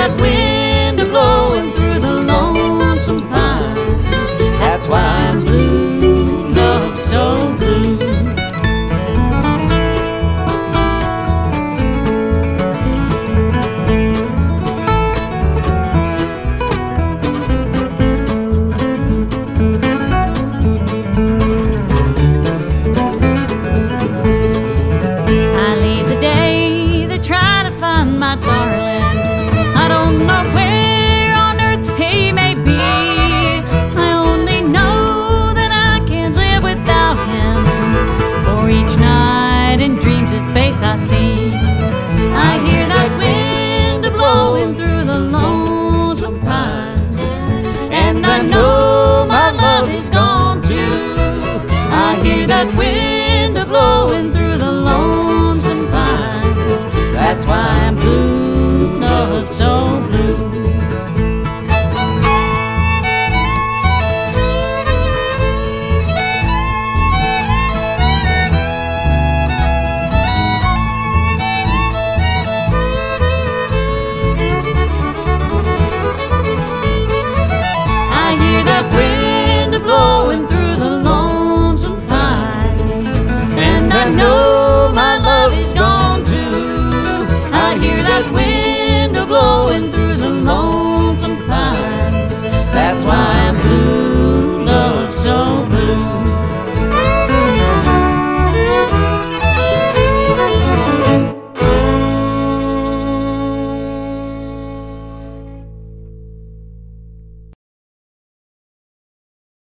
that wind a-blowing through the lonesome pines. That's why I'm blue, love, so blue. I leave the day to try to find my darling. I don't know where on earth he may be. I only know that I can't live without him, for each night in dreams his face I see. I hear that wind a-blowing through the lonesome pines, and I know my love is gone too. I hear that wind a-blowing through the lonesome pines. That's why I'm blue, love, so blue. I hear that wind